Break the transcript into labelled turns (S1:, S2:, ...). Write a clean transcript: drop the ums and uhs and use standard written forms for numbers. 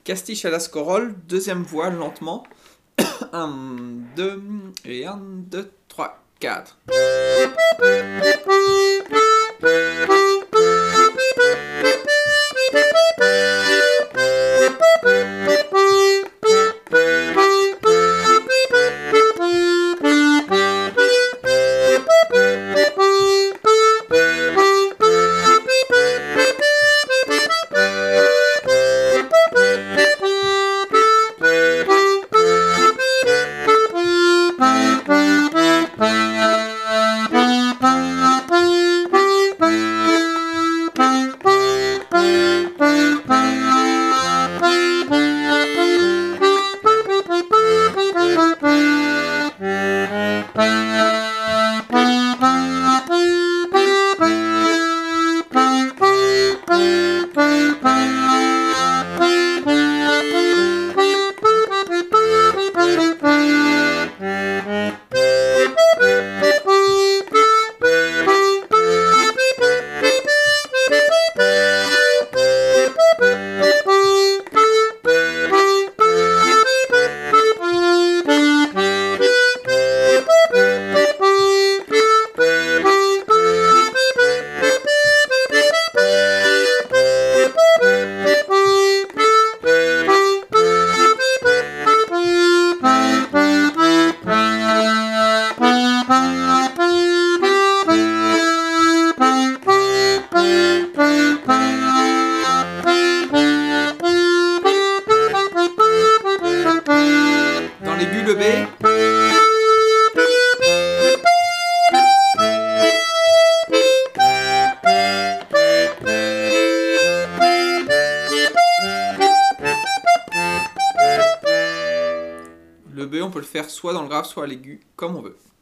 S1: Castiche à la scorole, deuxième voix, lentement. 1, 2, et 1, 2, 3, 4. Dans l'aigu, le B. Le B, on peut le faire soit dans le grave, soit à l'aigu, comme on veut.